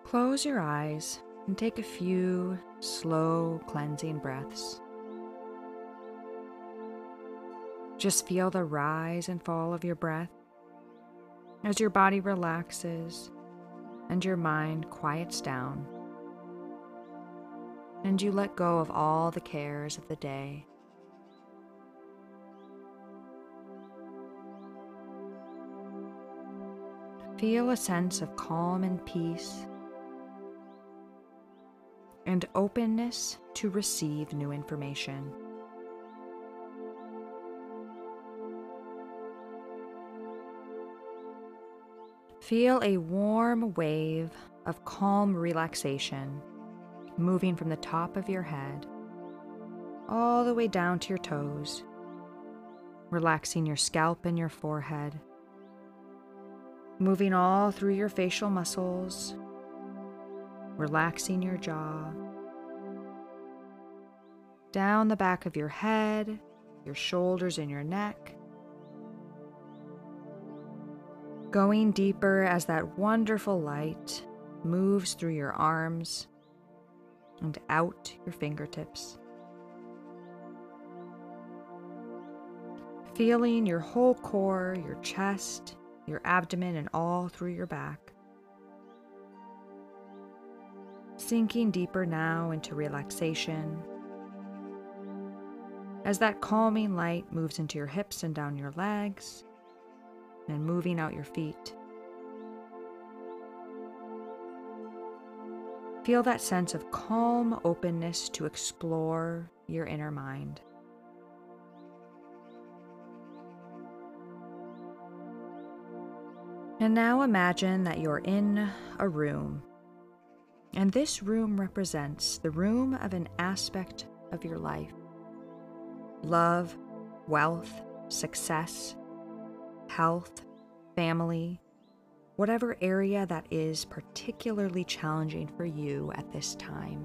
Close your eyes and take a few slow cleansing breaths. Just feel the rise and fall of your breath as your body relaxes and your mind quiets down, and you let go of all the cares of the day. Feel a sense of calm and peace and openness to receive new information. Feel a warm wave of calm relaxation moving from the top of your head all the way down to your toes, relaxing your scalp and your forehead, moving all through your facial muscles, relaxing your jaw, down the back of your head, your shoulders and your neck, going deeper as that wonderful light moves through your arms and out your fingertips. Feeling your whole core, your chest, your abdomen, and all through your back. Sinking deeper now into relaxation as that calming light moves into your hips and down your legs and moving out your feet. Feel that sense of calm openness to explore your inner mind. And now imagine that you're in a room, and this room represents the room of an aspect of your life. Love, wealth, success, health, family, whatever area that is particularly challenging for you at this time.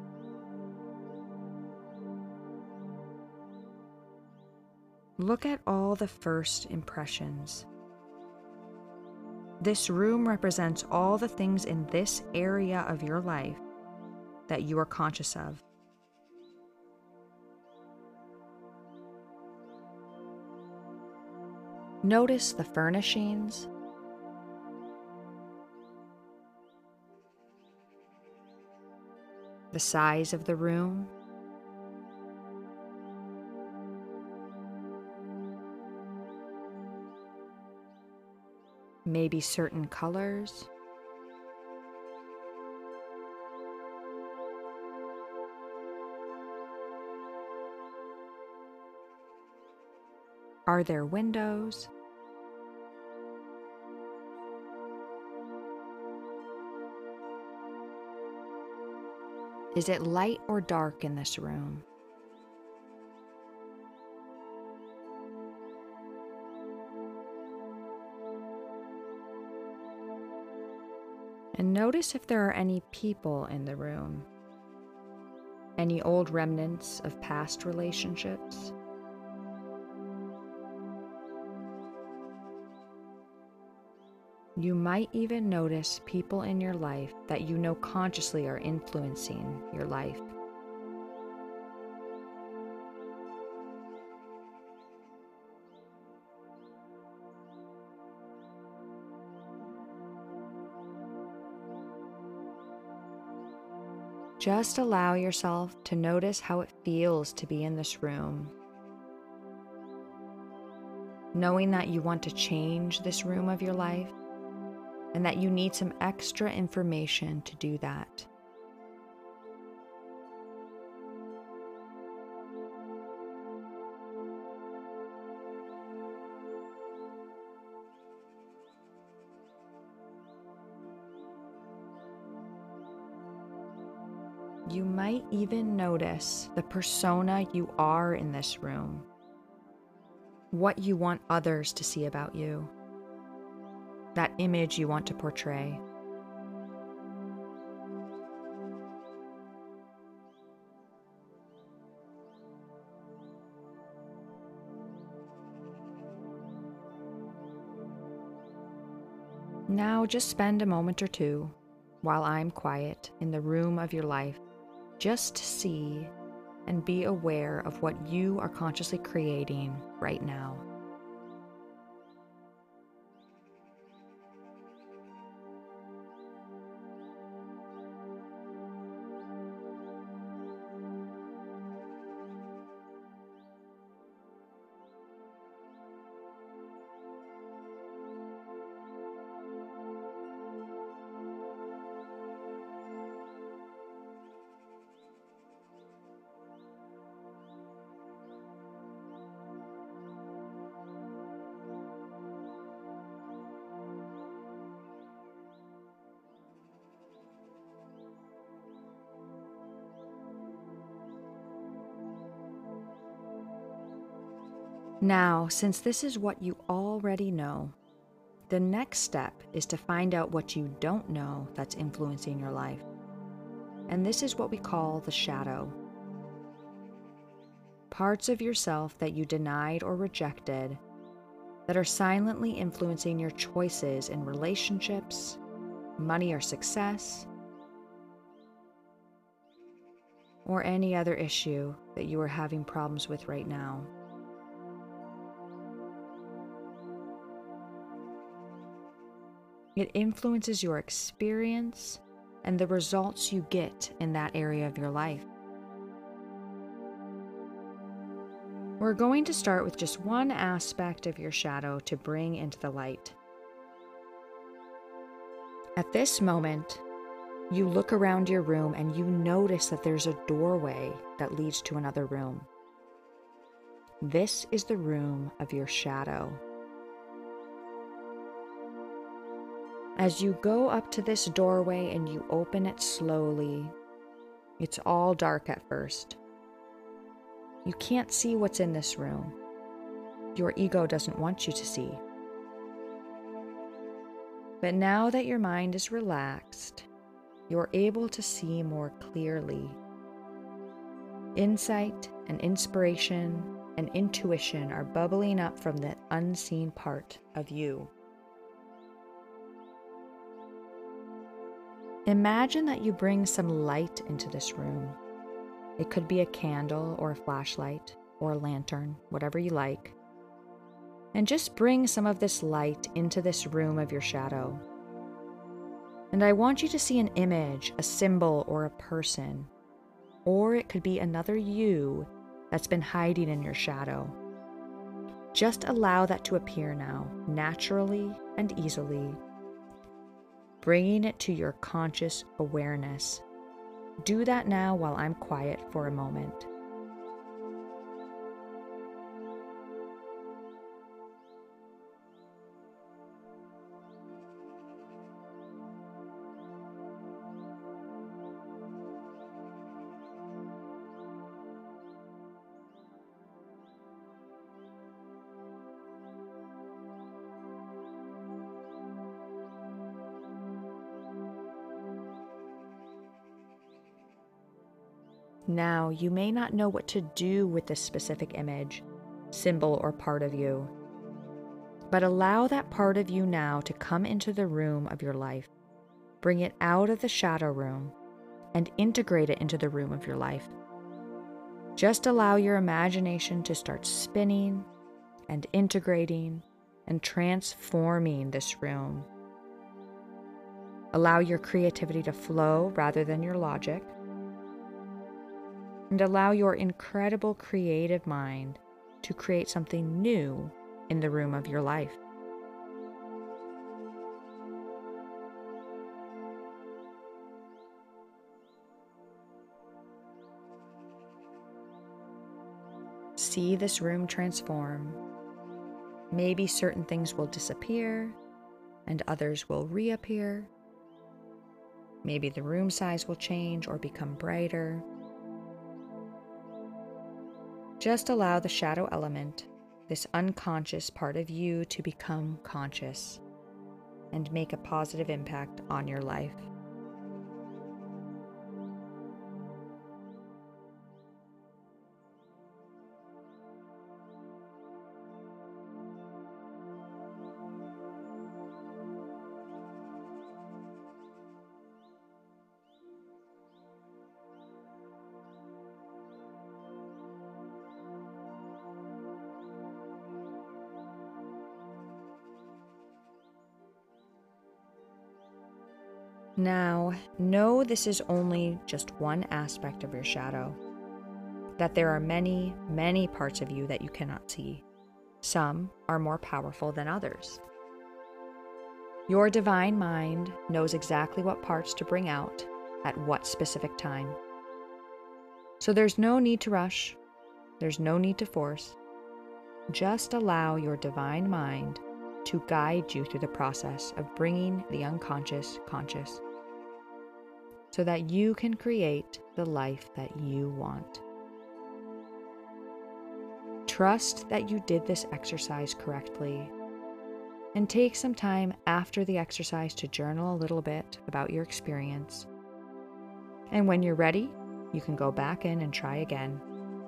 Look at all the first impressions. This room represents all the things in this area of your life that you are conscious of. Notice the furnishings, the size of the room, maybe certain colors. Are there windows? Is it light or dark in this room? And notice if there are any people in the room, any old remnants of past relationships. You might even notice people in your life that you know consciously are influencing your life. Just allow yourself to notice how it feels to be in this room, knowing that you want to change this room of your life and that you need some extra information to do that. You might even notice the persona you are in this room, what you want others to see about you, that image you want to portray. Now just spend a moment or two while I'm quiet in the room of your life. Just see and be aware of what you are consciously creating right now. Now, since this is what you already know, the next step is to find out what you don't know that's influencing your life. And this is what we call the shadow. Parts of yourself that you denied or rejected that are silently influencing your choices in relationships, money or success, or any other issue that you are having problems with right now. It influences your experience and the results you get in that area of your life. We're going to start with just one aspect of your shadow to bring into the light. At this moment, you look around your room and you notice that there's a doorway that leads to another room. This is the room of your shadow. As you go up to this doorway and you open it slowly, it's all dark at first. You can't see what's in this room. Your ego doesn't want you to see. But now that your mind is relaxed, you're able to see more clearly. Insight and inspiration and intuition are bubbling up from the unseen part of you. Imagine that you bring some light into this room. It could be a candle or a flashlight or a lantern, whatever you like. And just bring some of this light into this room of your shadow. And I want you to see an image, a symbol, or a person. Or it could be another you that's been hiding in your shadow. Just allow that to appear now, naturally and easily, bringing it to your conscious awareness. Do that now while I'm quiet for a moment. Now, you may not know what to do with this specific image, symbol, or part of you, but allow that part of you now to come into the room of your life. Bring it out of the shadow room and integrate it into the room of your life. Just allow your imagination to start spinning and integrating and transforming this room. Allow your creativity to flow rather than your logic. And allow your incredible creative mind to create something new in the room of your life. See this room transform. Maybe certain things will disappear and others will reappear. Maybe the room size will change or become brighter. Just allow the shadow element, this unconscious part of you, to become conscious and make a positive impact on your life. Now, know this is only just one aspect of your shadow, that there are many, many parts of you that you cannot see. Some are more powerful than others. Your divine mind knows exactly what parts to bring out at what specific time. So there's no need to rush. There's no need to force. Just allow your divine mind to guide you through the process of bringing the unconscious conscious, so that you can create the life that you want. Trust that you did this exercise correctly, and take some time after the exercise to journal a little bit about your experience. And when you're ready, you can go back in and try again.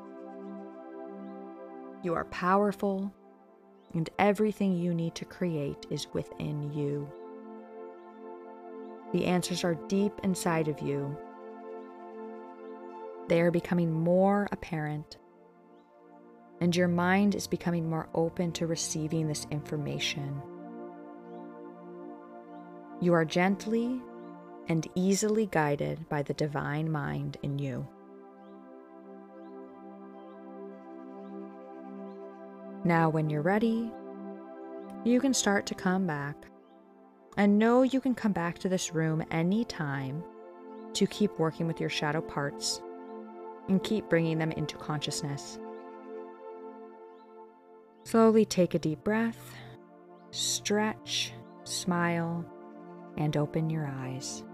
You are powerful, and everything you need to create is within you. The answers are deep inside of you. They are becoming more apparent, and your mind is becoming more open to receiving this information. You are gently and easily guided by the divine mind in you. Now, when you're ready, you can start to come back. And know you can come back to this room anytime to keep working with your shadow parts and keep bringing them into consciousness. Slowly take a deep breath, stretch, smile, and open your eyes.